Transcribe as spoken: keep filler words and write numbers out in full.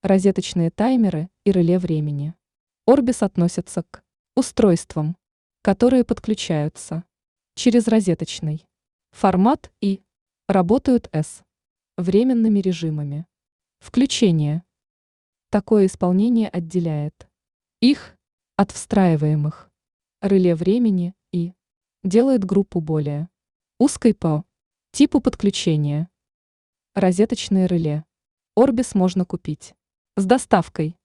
Розеточные таймеры и реле времени. Орбис относятся к устройствам, которые подключаются через розеточный формат и работают с временными режимами включения. Такое исполнение отделяет их от встраиваемых реле времени и делает группу более узкой по типу подключения. Розеточные реле Орбис можно купить с доставкой